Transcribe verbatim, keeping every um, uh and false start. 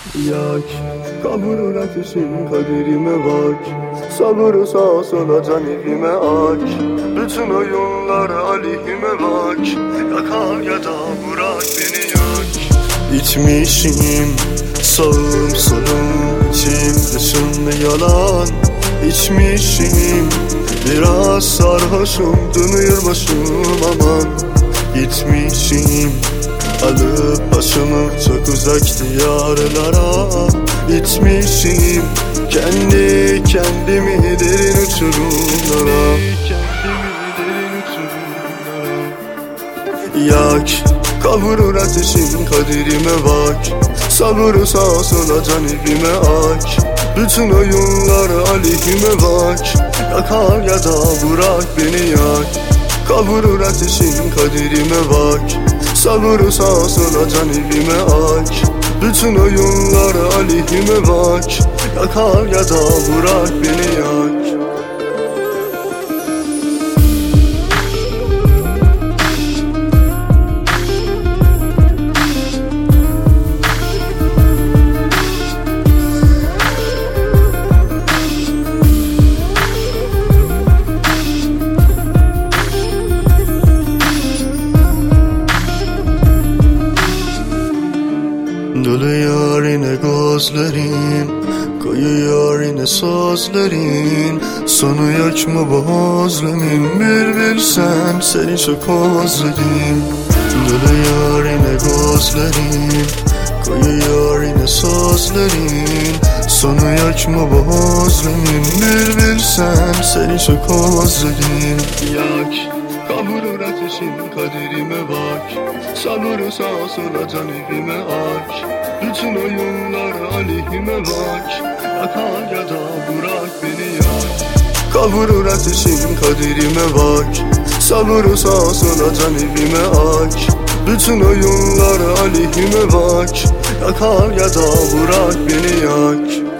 Yak, kavurur ateşin kaderime bak. Sabır sağa sola can evime ak. Bütün oyunlar aleyhime bak. Yakar ya da bırak beni yak. İçmişim sağım solum, içim dışım yalan. İçmişim biraz sarhoşum, dönüyor başım aman. Gitmişim alıp başımı çok uzak diyarlara. Gitmişim kendi kendimi derin uçurumlara. Yak, kavurur ateşin kaderime bak. Sabır sağa sola can evime ak. Bütün oyunlar aleyhime bak. Yakar ya da bırak beni yak. Kavurur ateşin kaderime bak. Sabır sağa sola can evime ak. Bütün oyunlar aleyhime bak. Yakar ya da bırak beni yak. Doluyor yine gözlerin, koyuyor yine sözlerin. Sonu yok mu bu özlemin? Bir bilsen seni çok özledim. Doluyor yine gözlerin, koyuyor yine sözlerin. Sonu yok mu bu özlemin? Bir bilsen seni çok özledim. Yak, kavurur ateşin kaderime bak. Sabır sağa sola can evime ak. Bütün oyunlar aleyhime bak. Yakar ya da bırak beni yak. Kavurur ateşin kaderime bak. Sabır sağa sola can evime ak. Bütün oyunlar aleyhime bak. Yakar ya da bırak beni yak.